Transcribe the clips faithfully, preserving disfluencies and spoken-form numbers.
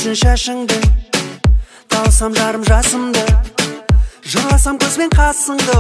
көзін шашыңды, талсам жарым жасымды, жырласам көзбен қасыңды,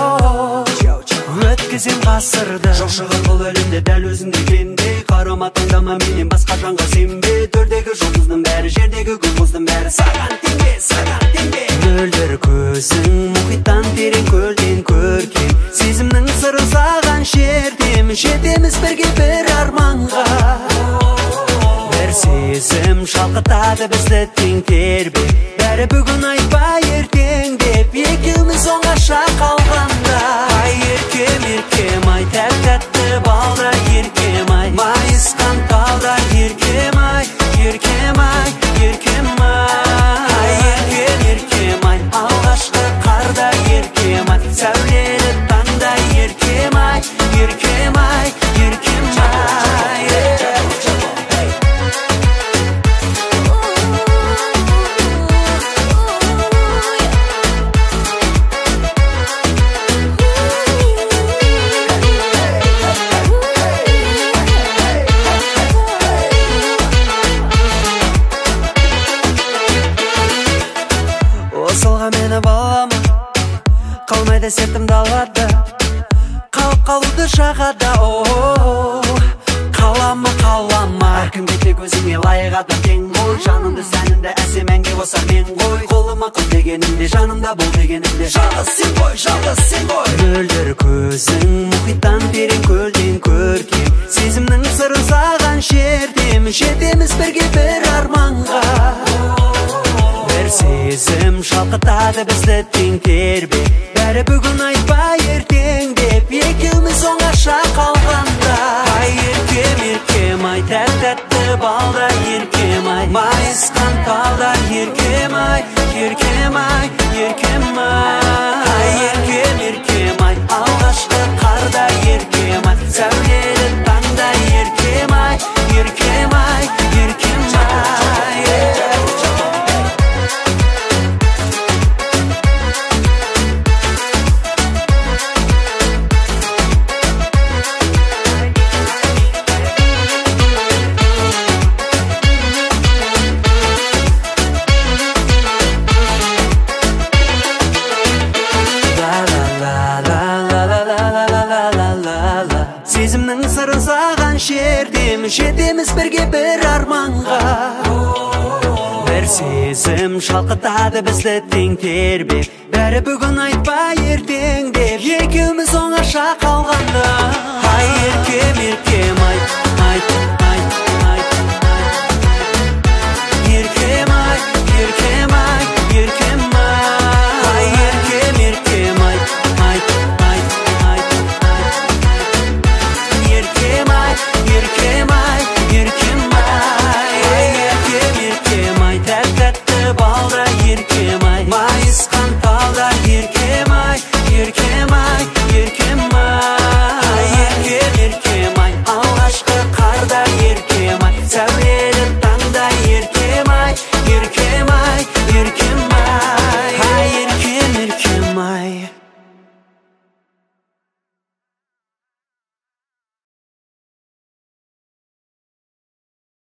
өткізем ғасырды. Жоқ шығар бұл әлемде дәл өзіңдей пенде, қарама таңдама менен басқа жанға сенбе. Төрдегі жұлдыздың бәрі, жердегі гүл мұздың бәрі саған теңге, саған теңге. Мөлдір көзің мұхиттан терең, көлден көркем, сезімнің сыры саған шертем. Жетеміз бірге бір арманға, бір сезім шалқытады бізді тең тербеп. Бәрі бүгін айтпай ертең деп, екеуміз оңаша қалғанда. Ай еркем, еркем ай, тәтті балда еркем ай, майысқан талда еркем ай, еркем ай, еркем ай. Еркем, еркем ай, алғашқы қарда еркем ай, сәулелі таңда еркем ай, еркем ай, еркем ай. Осылға мені балама, қалмайды сертім далада, қалып қалуды жағада. О, қалама, қалама, әркімге тек өзіңе лайық адам тең ғой. Жанымды сәнімді әсем әнге қосар мен ғой. Қолыма қыл дегенімде, жанымда бол дегенімде, жалғыз сен ғой, жалғыз сен ғой. Мөлдір көзің мұхиттан терең, көлден көркем, сезімнің сырын саған шертем. Жетеміз бірге бір арманға, бір сезім шалқытады бізді тең тербеп. Бәрі бүгін айтпай ертең деп, екеуміз оңаша қалғанда. Ай еркем, еркем ай, тәтті балда еркем ай, майысқан талда еркем ай, еркем ай, еркем ай. Еркем, еркем ай, алғашқы қарда еркем ай, сәулелі таңда еркем ай, еркем ай, еркем ай. Сезімнің сырын саған шертем, жетеміз бірге бір арманға, бір сезім шалқытады бізді тең тербеп. Бәрі бүгін айтпай ертең деп, екеуміз оңаша қалғанда. Ай еркем, еркем ай, ай, ай.